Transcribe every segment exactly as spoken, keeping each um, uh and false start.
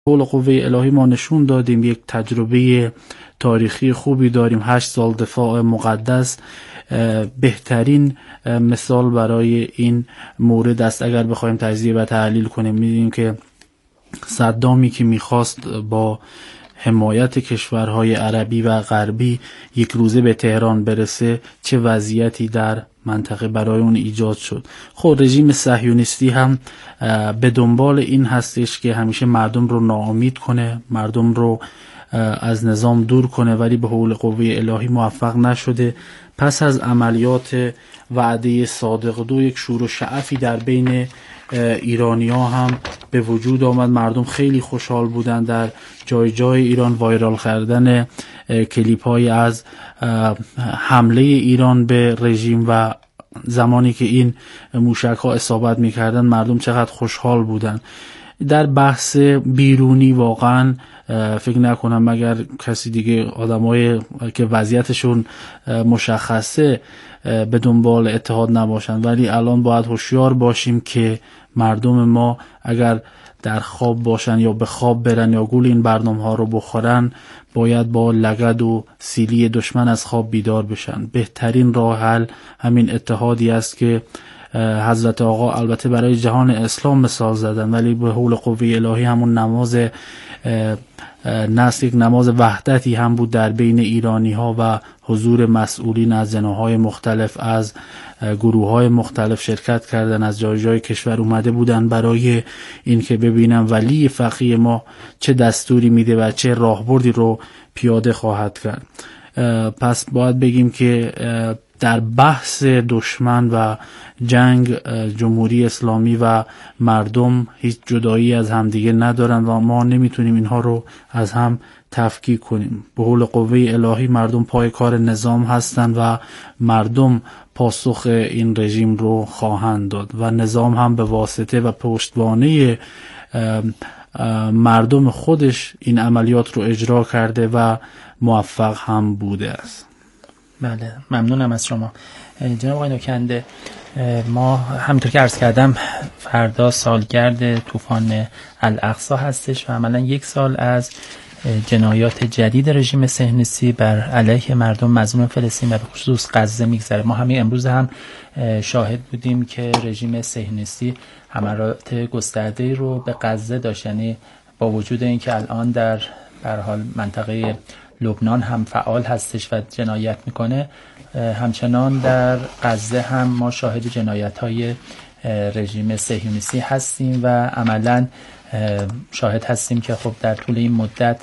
قول قوه الهی ما نشون دادیم یک تجربه تاریخی خوبی داریم. هشت سال دفاع مقدس بهترین مثال برای این مورد است. اگر بخوایم تجزیه و تحلیل کنیم می‌بینیم که صدامی که میخواست با حمایت کشورهای عربی و غربی یک روزه به تهران برسه، چه وضعیتی در منطقه برای اون ایجاد شد. خب رژیم صهیونیستی هم به دنبال این هستش که همیشه مردم رو ناامید کنه، مردم رو از نظام دور کنه، ولی به حول قوه الهی موفق نشده. پس از عملیات وعده صادق دو یک شور و شعفی در بین ایرانی ها هم به وجود آمد. مردم خیلی خوشحال بودن در جای جای ایران. وایرال کردن کلیپ های از حمله ایران به رژیم و زمانی که این موشک ها اصابت می کردن مردم چقدر خوشحال بودن. در بحث بیرونی واقعا فکر نکنم مگر کسی دیگه، آدمای که وضعیتشون مشخصه به دنبال اتحاد نباشن، ولی الان باید هوشیار باشیم که مردم ما اگر در خواب باشن یا به خواب برن یا گول این برنامه ها رو بخورن، باید با لگد و سیلی دشمن از خواب بیدار بشن. بهترین راه حل همین اتحادی است که حضرت آقا البته برای جهان اسلام مثال زدن، ولی به حول قوه الهی همون نماز نسل یک نماز وحدتی هم بود در بین ایرانی ها و حضور مسئولین از زناهای مختلف، از گروه های مختلف شرکت کردن، از جای جای کشور اومده بودن برای این که ببینن ولی فقیه ما چه دستوری میده و چه راهبردی رو پیاده خواهد کرد. پس باید بگیم که در بحث دشمن و جنگ جمهوری اسلامی و مردم هیچ جدایی از همدیگه ندارن و ما نمیتونیم اینها رو از هم تفکیک کنیم. به حول قوه الهی مردم پای کار نظام هستند و مردم پاسخ این رژیم رو خواهند داد و نظام هم به واسطه و پشتوانه مردم خودش این عملیات رو اجرا کرده و موفق هم بوده است. بله، ممنونم از شما جناب آقای نوکنده. ما همونطور که عرض کردم فردا سالگرد طوفان الاقصی هستش و عملا یک سال از جنایات جدید رژیم صهیونیستی بر علیه مردم مظلوم فلسطین و به خصوص غزه میگذره. ما همین امروز هم شاهد بودیم که رژیم صهیونیستی حملات گسترده‌ای رو به غزه داشت، یعنی با وجود اینکه الان در به هر حال منطقه لبنان هم فعال هستش و جنایت میکنه، همچنان در غزه هم ما شاهد جنایت‌های رژیم صهیونیستی هستیم و عملاً شاهد هستیم که خب در طول این مدت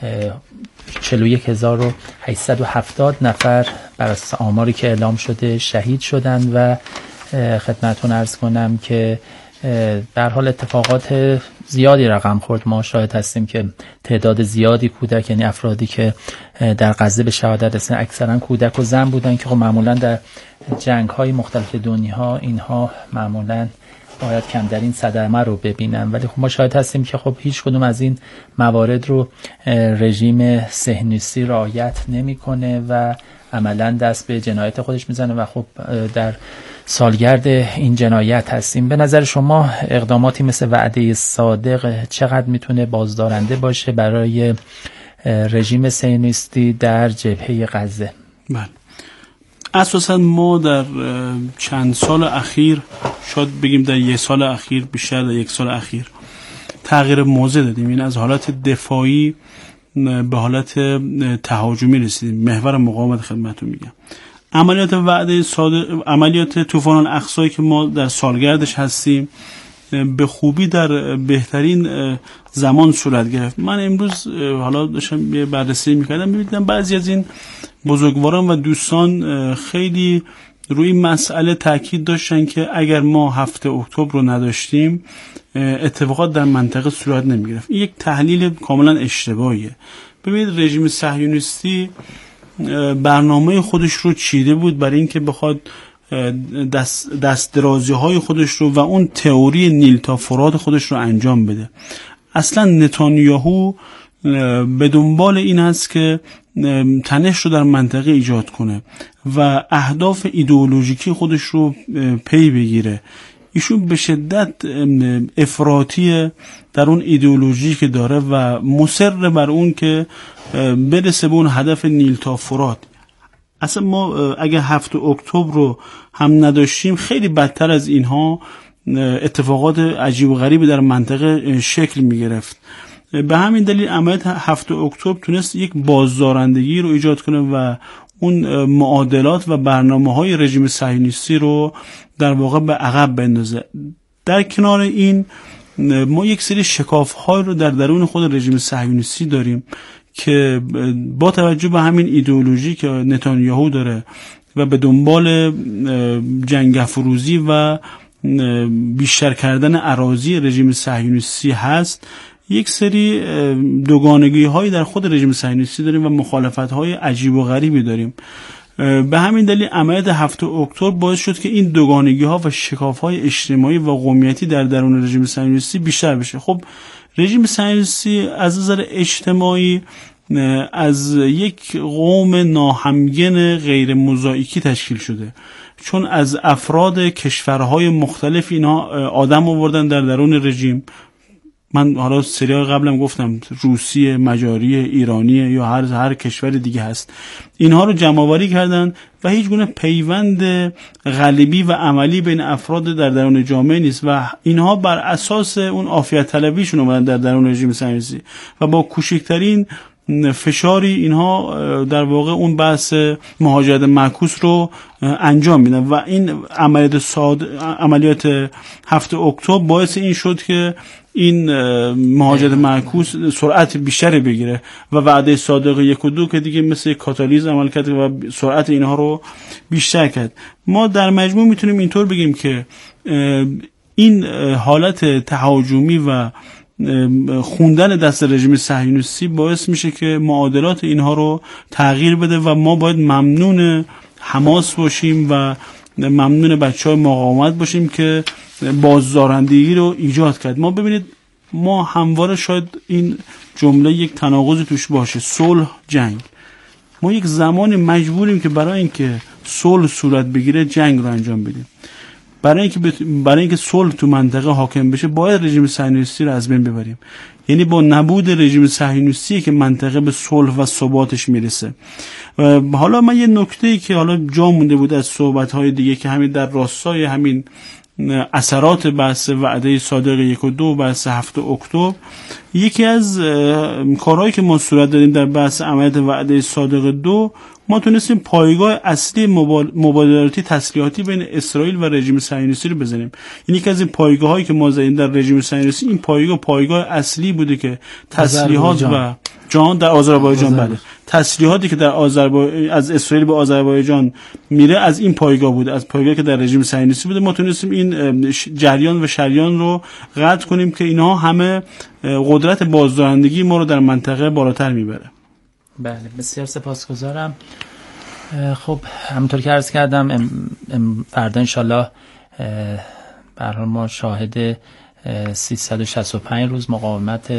چهل و یک هزار و هشتصد و هفتاد نفر بر اساس آماری که اعلام شده شهید شدند و خدمتتون عرض کنم که در حال اتفاقات زیادی رقم خورد. ما شاهد هستیم که تعداد زیادی کودک، یعنی افرادی که در غزه به شهادت رسیدن اکثرا کودک و زن بودن که خب معمولا در جنگ‌های مختلف دنیا اینها معمولا باید کم در این صدمه رو ببینن، ولی خب ما شاهد هستیم که خب هیچ کدوم از این موارد رو رژیم صهیونیستی رعایت نمی‌کنه و عملاً دست به جنایت خودش میزنه و خب در سالگرد این جنایت هستیم. به نظر شما اقداماتی مثل وعده صادق چقدر میتونه بازدارنده باشه برای رژیم صهیونیستی در جبهه غزه؟ بله، اساساً ما در چند سال اخیر، شاید بگیم در یک سال اخیر، بیشتر در یک سال اخیر تغییر موضع دادیم. این از حالت دفاعی به حالت تهاجمی رسیدیم. محور مقاومت خدمتتون میگم. عملیات وعده صادق، عملیات طوفان الاقصی که ما در سالگردش هستیم به خوبی در بهترین زمان صورت گرفت. من امروز حالا داشتم یه بررسی میکردم، می‌دیدم بعضی از این بزرگواران و دوستان خیلی روی مسئله تاکید داشتن که اگر ما هفته اکتبر رو نداشتیم اتفاقات در منطقه صورت نمیگرفت. این یک تحلیل کاملا اشتباهیه. ببینید رژیم صهیونیستی برنامه خودش رو چیده بود برای اینکه بخواد دست دست درازی های خودش رو و اون تئوری نیل تا فرات خودش رو انجام بده. اصلا نتانیاهو به دنبال این است که تنش رو در منطقه ایجاد کنه و اهداف ایدئولوژیکی خودش رو پی بگیره. ایشون به شدت افراطی در اون ایدئولوژی که داره و مصر بر اون که برسه به اون هدف نیل تا فرات. اصلا ما اگه هفت اکتبر رو هم نداشتیم خیلی بدتر از اینها اتفاقات عجیب و غریبی در منطقه شکل می گرفت. به همین دلیل عملیات هفت اکتبر تونست یک بازدارندگی رو ایجاد کنه و اون معادلات و برنامه‌های رژیم صهیونیستی رو در واقع به عقب بندازه. در کنار این ما یک سری شکاف‌های رو در درون خود رژیم صهیونیستی داریم که با توجه به همین ایدئولوژی که نتانیاهو داره و به دنبال جنگ افروزی و بیشتر کردن اراضی رژیم صهیونیستی هست، یک سری دوگانگی هایی در خود رژیم صهیونیستی داریم و مخالفت های عجیب و غریبی داریم. به همین دلیل عملیات هفت اکتبر باعث شد که این دوگانگی ها و شکاف های اجتماعی و قومیتی در درون رژیم صهیونیستی بیشتر بشه. خب رژیم صهیونیستی از نظر اجتماعی از یک قوم ناهمگن غیر موزاییکی تشکیل شده، چون از افراد کشورهای مختلف اینا آدم آوردن در درون رژیم. من حالا سریال قبلم گفتم روسیه، مجاری، ایرانی یا هر هر کشور دیگه هست، اینها رو جمع آوری کردن و هیچ گونه پیوند قلبی و عملی بین افراد در درون جامعه نیست و اینها بر اساس اون عافیت طلبیشون اومدن در درون رژیم صهیونیستی و با کوچکترین فشاری اینها در واقع اون بحث مهاجرت معکوس رو انجام میدن و این عملیات ساد... عملیات هفت اکتبر باعث این شد که این مهاجرت معکوس سرعت بیشتری بگیره و وعده صادق یک و دو که دیگه مثل کاتالیز عمل کرد و سرعت اینها رو بیشتر کرد. ما در مجموع میتونیم اینطور بگیم که این حالت تهاجمی و خوندن دست رژیم صهیونیستی باعث میشه که معادلات اینها رو تغییر بده و ما باید ممنون حماس باشیم و ممنون بچهای مقاومت باشیم که بازدارندگی رو ایجاد کرد. ما ببینید ما همواره شاید این جمله یک تناقضی توش باشه، صلح جنگ. ما یک زمانی مجبوریم که برای اینکه صلح صورت بگیره جنگ رو انجام بدیم. برای اینکه بت... برای اینکه صلح تو منطقه حاکم بشه باید رژیم صهیونیستی رو از بین ببریم. یعنی با نبود رژیم صهیونیستی که منطقه به صلح و ثباتش میرسه. حالا من یه نکته‌ای که حالا جا مونده بود از صحبت‌های دیگه که همین در راستای همین اثرات بحث وعده صادق یک و دو بحث هفت اکتبر، یکی از کارهایی که ما صورت دادیم در بحث عملیات وعده صادق دو، ما تونستیم پایگاه اصلی مبادلاتی تسلیحاتی بین اسرائیل و رژیم صهیونیستی رو بزنیم. این یکی از این پایگاه‌هایی که ما زدیم در رژیم صهیونیستی، این پایگاه پایگاه اصلی بوده که تسلیحات و جان در آذربایجان، بله، تسلیحاتی که در آذربایجان از اسرائیل به آذربایجان میره از این پایگاه بوده، از پایگاهی که در رژیم صهیونیستی بوده. ما تونستیم این جریان و شریان رو قطع کنیم که اینها همه قدرت بازدارندگی ما رو در منطقه بالاتر میبره. بله، بسیار سپاسگزارم. خب همونطور که عرض کردم ام ام فردا انشالله به هر حال ما شاهد سیصد و شصت و پنج روز مقاومت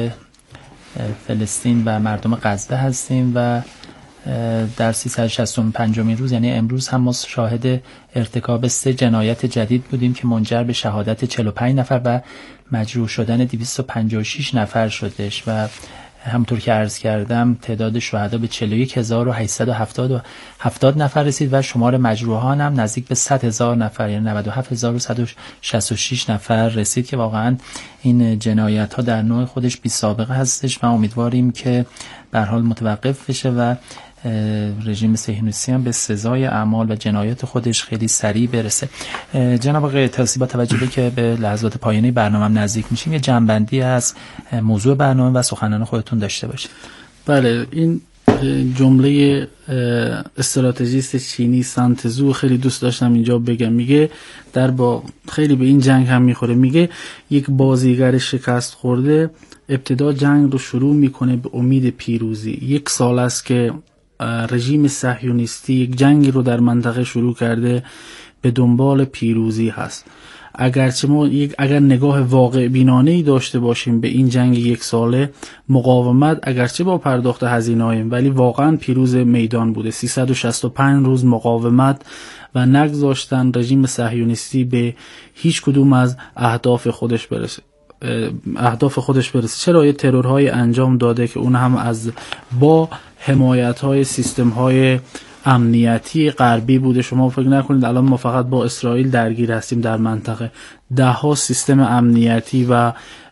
فلسطین و مردم غزه هستیم و در سیصد و شصت و پنجمین روز یعنی امروز هم ما شاهد ارتکاب سه جنایت جدید بودیم که منجر به شهادت چهل و پنج نفر و مجروح شدن دویست و پنجاه و شش نفر شدش و همونطور که عرض کردم تعداد شهدا به چهل و یک هزار و هشتصد و هفتاد نفر رسید و شمار مجروحان هم نزدیک به صد هزار نفر یعنی نود و هفت هزار و صد و شصت و شش نفر رسید که واقعا این جنایت ها در نوع خودش بی سابقه هستش و امیدواریم که به هر حال متوقف بشه و رژیم صهیونیستی هم به سزای اعمال و جنایات خودش خیلی سریع برسه. جناب آقای طاسی، با توجه به که به لحظات پایانی برنامه نزدیک میشیم یه جنبندی از موضوع برنامه و سخنان خودتون داشته باشید. بله، این جمله استراتژیست چینی سان تزو خیلی دوست داشتم اینجا بگم. میگه در با خیلی به این جنگ هم میخوره. میگه یک بازیگر شکست خورده ابتدا جنگ رو شروع میکنه به امید پیروزی. یک سال است که رژیم صهیونیستی یک جنگی رو در منطقه شروع کرده به دنبال پیروزی هست. اگرچه ما یک اگر نگاه واقع بینانه‌ای داشته باشیم به این جنگ یک ساله، مقاومت اگرچه با پرداخت هزینه‌ایم ولی واقعا پیروز میدان بوده. سیصد و شصت و پنج روز مقاومت و نگذاشتن رژیم صهیونیستی به هیچ کدوم از اهداف خودش برسه اهداف خودش برسه. چرا؟ یه ترورهای انجام داده که اون هم از با حمایت‌های سیستم‌های امنیتی غربی بوده. شما فکر نکنید الان ما فقط با اسرائیل درگیر هستیم در منطقه. ده ها سیستم امنیتی و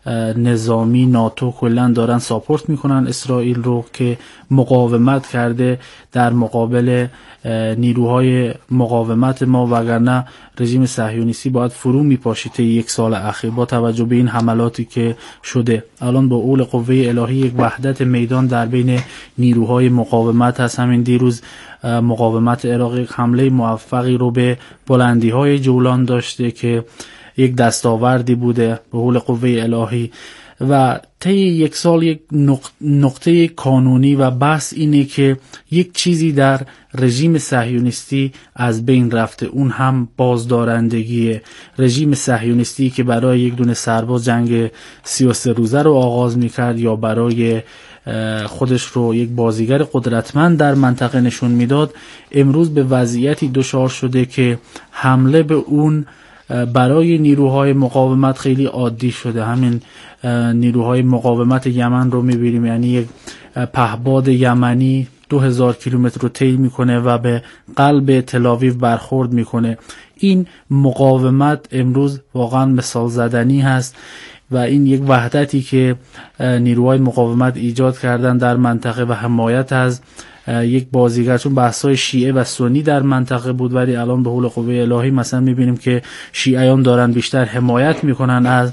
نظامی ناتو کلا دارن ساپورت میکنن اسرائیل رو که مقاومت کرده در مقابل نیروهای مقاومت ما، وگرنه رژیم صهیونیستی باید فرو میپاشید یک سال اخیر با توجه به این حملاتی که شده. الان با اول قوه الهی یک وحدت میدان در بین نیروهای مقاومت هست. همین دیروز مقاومت عراق یک حمله موفقی رو به بلندی های جولان داشته که یک دستاوردی بوده به قول قوه الهی. و طی یک سال یک نقطه کانونی و بحث اینه که یک چیزی در رژیم صهیونیستی از بین رفته، اون هم بازدارندگی رژیم صهیونیستی که برای یک دونه سرباز جنگ سی و سه روزه رو آغاز میکرد یا برای خودش رو یک بازیگر قدرتمند در منطقه نشون میداد، امروز به وضعیتی دچار شده که حمله به اون برای نیروهای مقاومت خیلی عادی شده. همین نیروهای مقاومت یمن رو میبینیم، یعنی یک پهباد یمنی دو هزار کیلومتر رو طی میکنه و به قلب تل‌آویو برخورد میکنه. این مقاومت امروز واقعا مثال زدنی هست و این یک وحدتی که نیروهای مقاومت ایجاد کردن در منطقه و حمایت از یک بازیگر، چون بحث‌های شیعه و سنی در منطقه بود ولی الان به قول قوه الهی مثلا می‌بینیم که شیعیان دارن بیشتر حمایت میکنن از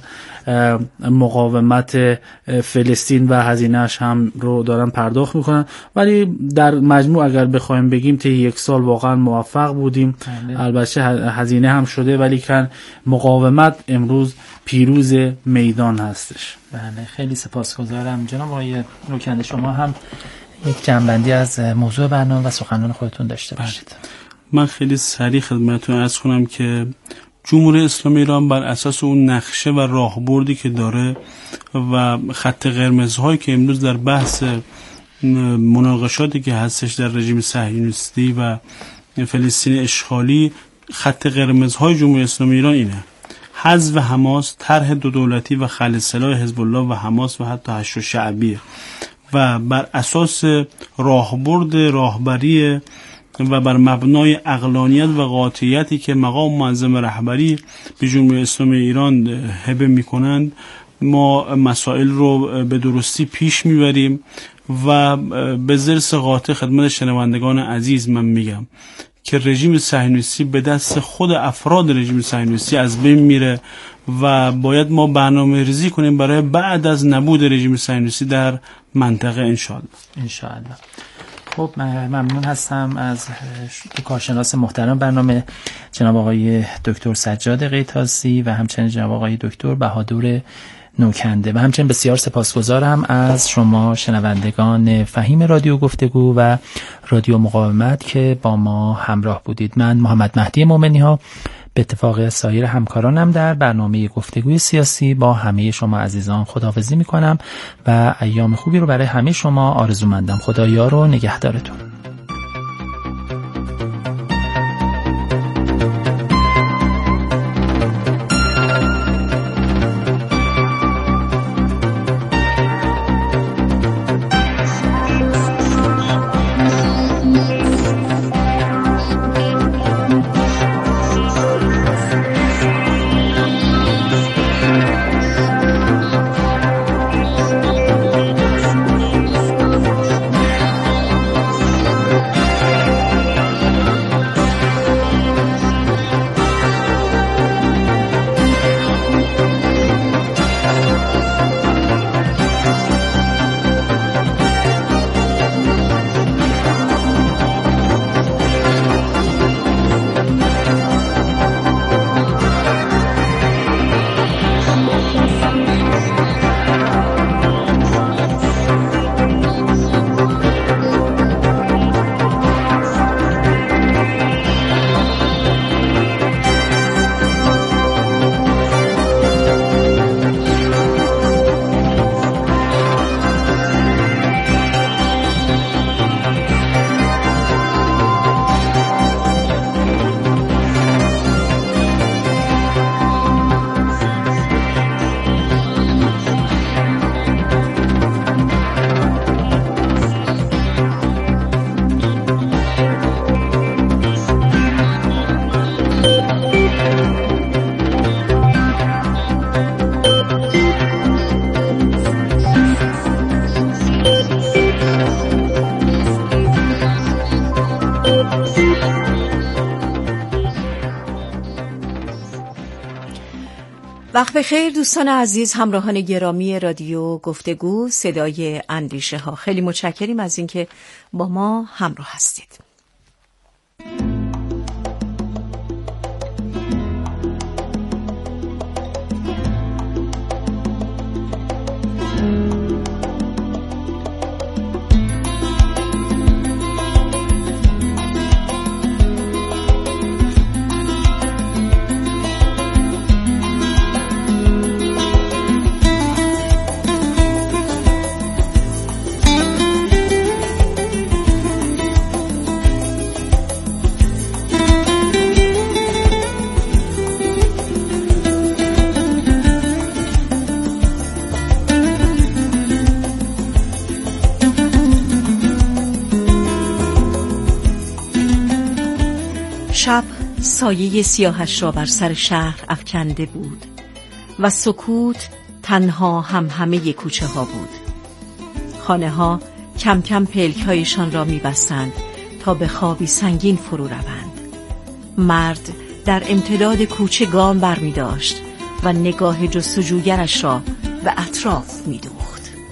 مقاومت فلسطین و هزینه‌اش هم رو دارن پرداخت میکنن. ولی در مجموع اگر بخوایم بگیم طی یک سال واقعا موفق بودیم. بله. البته هزینه هم شده ولی کن مقاومت امروز پیروز میدان هستش. بله، خیلی سپاسگزارم جناب آقای نوکنده. شما هم یک جنبندی از موضوع برنامه و سخنان خودتون داشته باشید. من خیلی سریع خدمتتون عرض کنم که جمهوری اسلامی ایران بر اساس اون نقشه و راهبردی که داره و خط قرمزهایی که امروز در بحث مناقشاتی که هستش در رژیم صهیونیستی و فلسطین اشغالی، خط قرمزهای جمهوری اسلامی ایران اینه: حذف حماس، طرح دو دولتی و خلع سلاح حزب الله و حماس و حتی حشد شعبیه. و بر اساس راهبرد راهبری و بر مبنای عقلانیت و قاطعیتی که مقام معظم رهبری به جمهوری اسلامی ایران هبه میکنند، ما مسائل رو به درستی پیش میبریم و به ضرس قاطع خدمت شنوندگان عزیز من میگم که رژیم صهیونیستی به دست خود افراد رژیم صهیونیستی از بین میره و باید ما برنامه ریزی کنیم برای بعد از نبود رژیم صهیونیستی در منطقه انشاءالله. انشاءالله. خب ممنون هستم از کارشناس محترم برنامه جناب آقای دکتر سجاد قیتاسی و همچنین جناب آقای دکتر بهادر نوکنده و همچنین بسیار سپاسگزارم از شما شنوندگان فهیم رادیو گفتگو و رادیو مقاومت که با ما همراه بودید. من محمد مهدی مومنی ها به اتفاق سایر همکارانم در برنامه گفتگوی سیاسی با همه شما عزیزان خداحافظی میکنم و ایام خوبی رو برای همه شما آرزومندم. خدا یار و نگهدارتون. وقت بخیر دوستان عزیز، همراهان گرامی رادیو گفتگو صدای اندیشه ها، خیلی متشکریم از اینکه با ما همراه هستید. شب سایه سیاهش را بر سر شهر افکنده بود و سکوت تنها هم همه کوچه ها بود. خانه ها کم کم پلک هایشان را می بستند تا به خوابی سنگین فرو روند. مرد در امتداد کوچه گام بر می داشت و نگاه جستجوگرش را به اطراف می دوخت.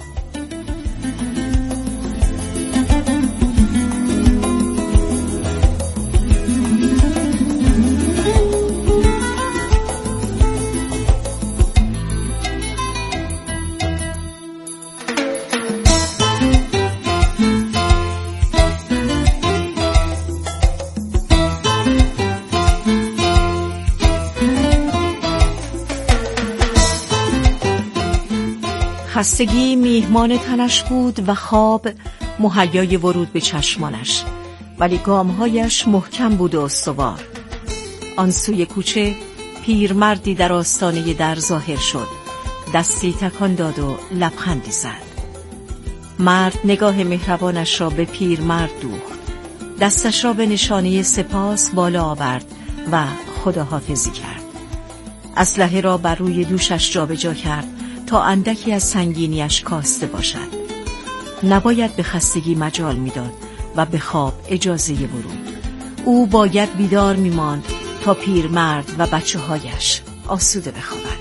خستگی میهمان تنش بود و خواب مهیای ورود به چشمانش، ولی گامهایش محکم بود و استوار. آن سوی کوچه پیرمردی در آستانه در ظاهر شد، دستی تکان داد و لبخندی زد. مرد نگاه مهربانش را به پیرمرد دوخت، دستش را به نشانه سپاس بالا آورد و خداحافظی کرد. اسلحه را بر روی دوشش جابجا کرد تا اندکی از سنگینیش کاسته باشد. نباید به خستگی مجال میداد و به خواب اجازه ورود. او باید بیدار میماند تا پیرمرد و بچه هایش آسوده بخوابند.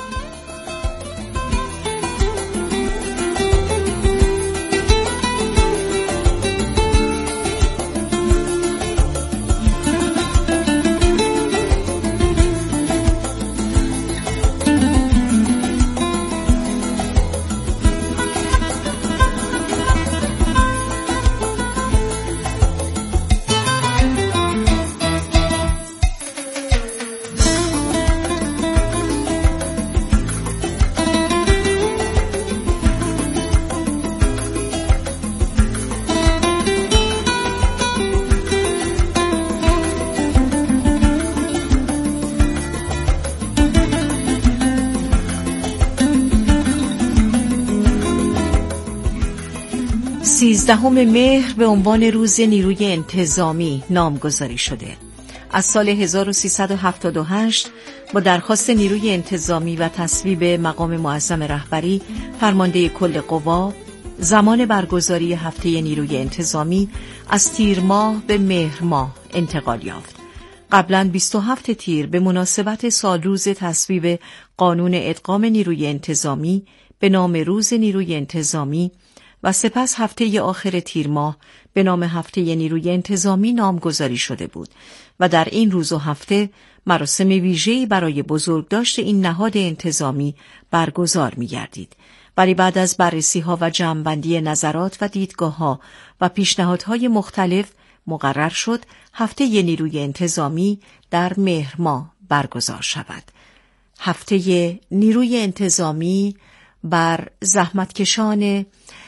سیزدهم مهر به عنوان روز نیروی انتظامی نامگذاری شده. از سال هزار و سیصد و هفتاد و هشت با درخواست نیروی انتظامی و تصویب مقام معظم رهبری فرمانده کل قوا، زمان برگزاری هفته نیروی انتظامی از تیر ماه به مهر ماه انتقال یافت. قبلاً بیست و هفتم تیر به مناسبت سالروز تصویب قانون ادغام نیروی انتظامی به نام روز نیروی انتظامی و سپس هفته آخر تیر ماه به نام هفته نیروی انتظامی نامگذاری شده بود و در این روز و هفته مراسم ویژه‌ای برای بزرگداشت این نهاد انتظامی برگزار می‌گردید. ولی بعد از بررسی‌ها و جمع‌بندی نظرات و دیدگاه‌ها و پیشنهادهای مختلف مقرر شد هفته نیروی انتظامی در مهر ماه برگزار شود. هفته نیروی انتظامی بر زحمتکشان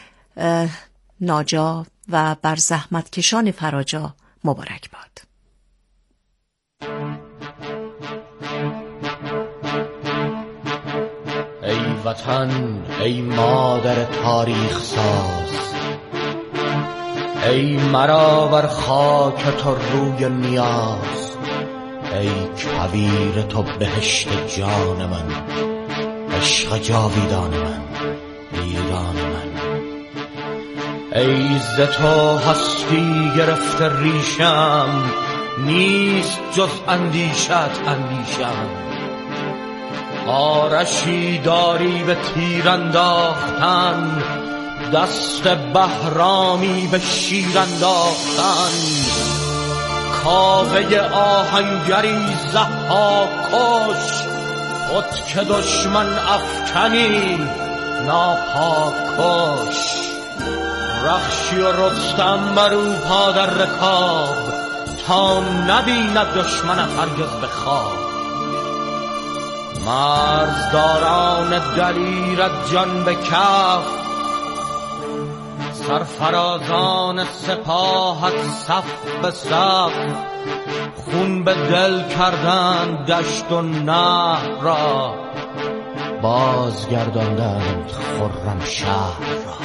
ناجا و بر زحمتکشان فراجا مبارک باد. ای وطن، ای مادر تاریخ ساز، ای مرا بر خاک تو روی نیاز، ای کویر تو بهشت جان من، عشق جاویدان من، ایران من. ای ز تو هستی گرفته ریشم، نیست جز اندیشت اندیشم. آرشی داری به تیر انداختن، دست بهرامی به شیر انداختن، کاوه آهنگری ضحاکش، خود که دشمن افکنی ناپاکش. رخشی و رستم برو پا در رکاب، تا نبیند دشمن هرگز به خواب. مرزداران دلیرت جان به کف، سرفرازان سپاهت صف به صف. خون به دل کردند دشت و نهر را، بازگرداندند خرم شهر را.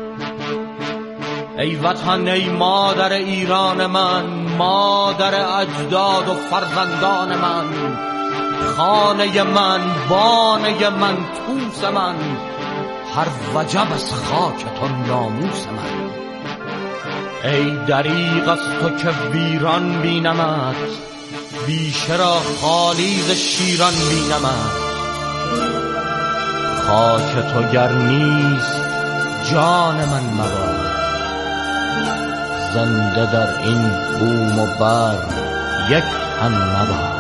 ای وطن ای مادر ایران من، مادر اجداد و فرزندان من، خانه من، بانه من، توس من، هر وجب از خاک تو ناموس من. ای دریغ از تو که ویران بینمت، بیشه را خالی ز شیران بینمت. خاک تو گر نیست جان من مباد، زنده در این بوم و بر یک تن مباد.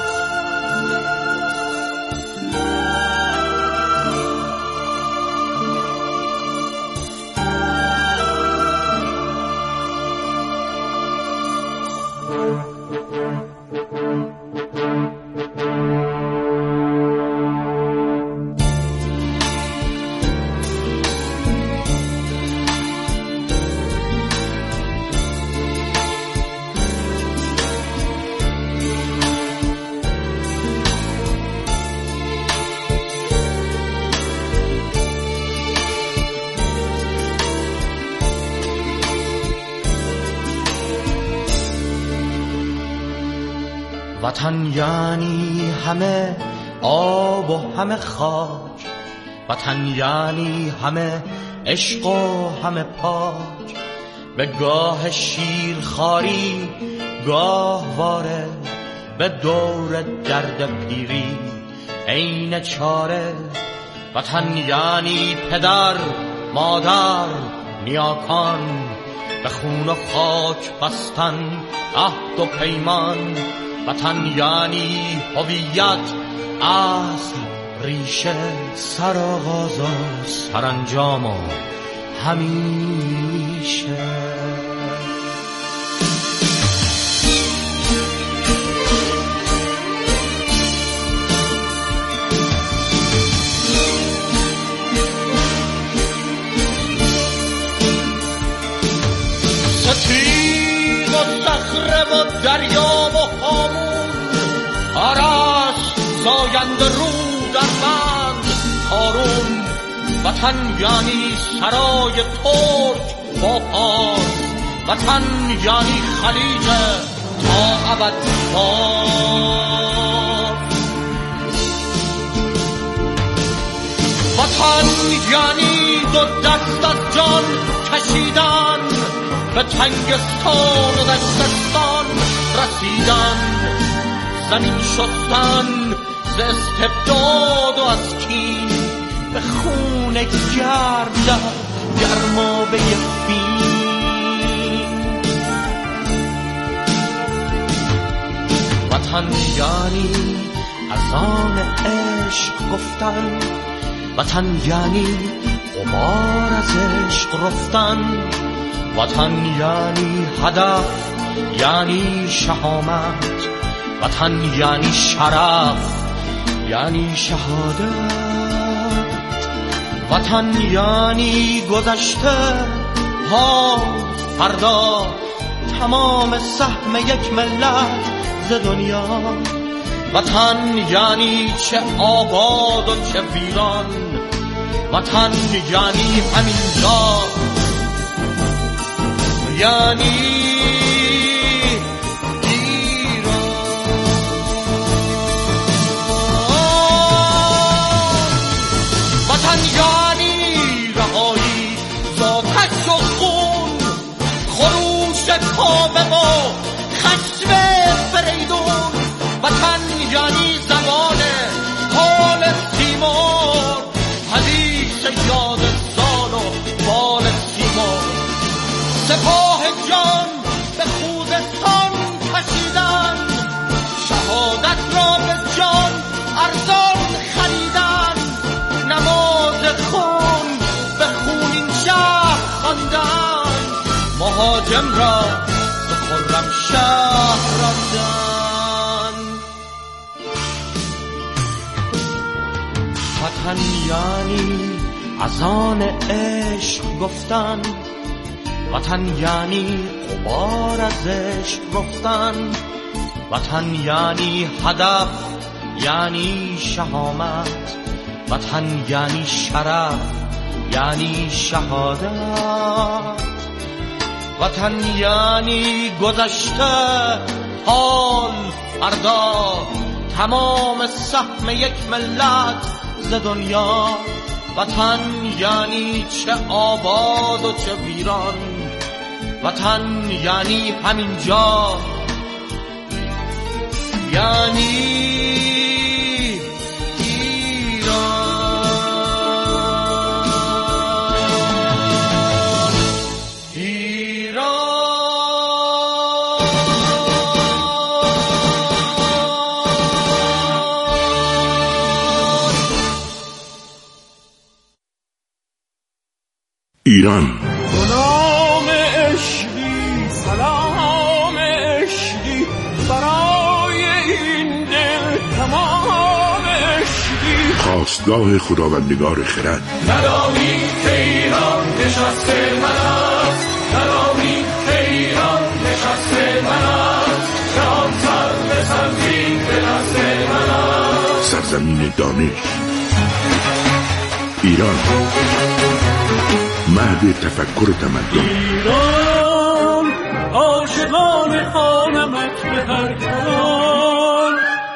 وطن یعنی همه آب و همه خاک، وطن یعنی همه عشق و همه پاک. به گاه شیرخواری گاه واره، به دور درد پیری عین چاره. وطن یعنی پدر مادر نیاکان، به خون و خاک بستن عهد و پیمان. وطن یعنی هویت، اصل، ریشه، سرآغاز و سرانجام و همیشه. ستیغ و صخره و دریا و هامون، آرش زاینده رو در بند کارون. وطن یعنی سرای ترک با پاس، وطن یعنی خلیج تا ابد باز. وطن یعنی دو دست از جان کشیدن، به تنگستان و دشتستان رسیدن. زمین شستن ز استبداد و از کین، به خون گرم گرمابه فین. وطن یعنی از آن عشق گفتن، وطن یعنی غبار از عشق رفتن. وطن یعنی هدف، یعنی شهامت، وطن یعنی شرف، یعنی شهادت. وطن یعنی گذشته ها فردا، تمام سهم یک ملت ز دنیا. وطن یعنی چه آباد و چه ویران، وطن یعنی همینجا، یعنی یعنی رهایی زاتش و خون، خروش کاوه و خشم فریدون. وطن یعنی زمان حال سپاه جان به خوزستان کشیدن، شهادت را به جان ارزان خریدن، نماز خون به خون این شهر خواندن، مهاجم را به خرم شهر راندن. وطن یعنی از آن عشق گفتن، وطن یعنی غبار از عشق رفتن، وطن یعنی هدف یعنی شهامت، وطن یعنی شرف یعنی شهادت، وطن یعنی گذشته حال فردا، تمام سهم یک ملت ز دنیا. وطن یعنی چه آباد و چه ویران، وطن یعنی همینجا، یعنی ایران. ایران ایران سلام عشقی، سلام عشقی برای این دل تمام عشقی. خواستگاه خداوندگار خرد. ندانی که ایران نشسته من است، ندانی که ایران نشسته من است، جان سر به سرزین به دست من است. سرزمین دانش ایران، مهد تفکر تمدن. ایران عاشقان خانمت به هر کنار،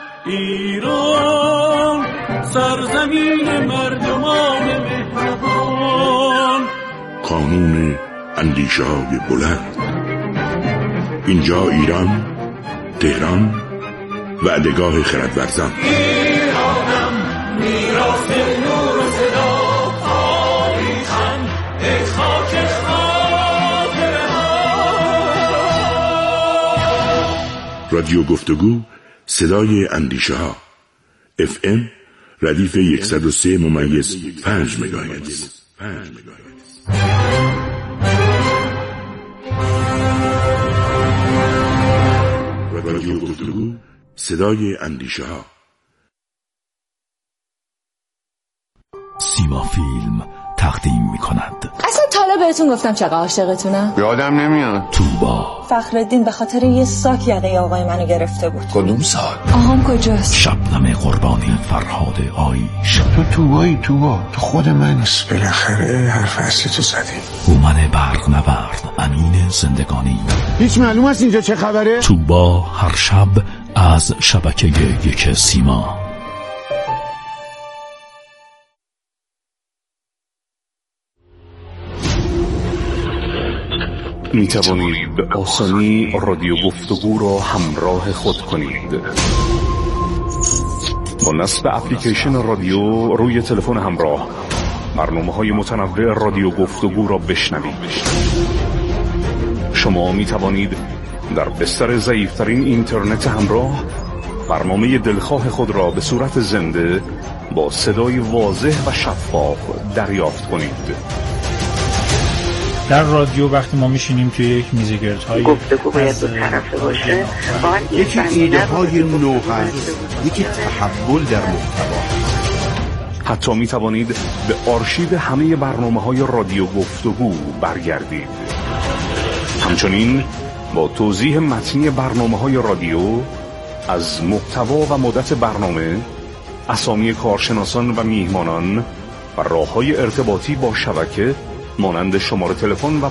ایران سرزمین مردمان مهربان. کانون اندیشه های بلند. اینجا ایران، تهران، وعدگاه خردورزان. ایرانم میراث نور و صدا، تاریخم ای خاک خاطره ها. رادیو گفتگو، صدای اندیشه ها. اف ام ردیف صد و سه ممیز پنج مگاهرتز. رادیو گفتگو، صدای اندیشه ها. سیما فیلم تقدیم می کند. اصلا تالا بهتون گفتم چقدر عاشقتونم؟ یادم نمیاد. توبا. فخرالدین به خاطر یه ساک یقه آقای منو گرفته بود. کدوم ساک؟ آهام کجاست؟ شبنم قربانی، فرهاد آیش. تو توبایی توبا، تو خود من. بالاخره هر فصلی تو زدی. هومن برق نورد، امین زندگانی. هیچ معلوم است اینجا چه خبره؟ توبا هر شب از شبکه یک سیما. می توانید به آسانی رادیو گفتگو را همراه خود کنید. با نصب اپلیکیشن رادیو روی تلفن همراه، برنامه‌های متنوع رادیو گفتگو را بشنوید. شما می توانید در بستر ضعیف‌ترین اینترنت همراه برنامه دلخواه خود را به صورت زنده با صدای واضح و شفاف دریافت کنید. در رادیو وقتی ما میشینیم توی یک میزگردهای گفتگو باید دو طرفه باشه، یکی ایده های نو هست، یکی تحول در محتوا. حتی می توانید به آرشیو همه برنامه‌های رادیو گفتگو برگردید. همچنین با توضیح متنی برنامه‌های رادیو از محتوا و مدت برنامه، اسامی کارشناسان و میهمانان و راه‌های ارتباطی با شبکه مانند شماره تلفن و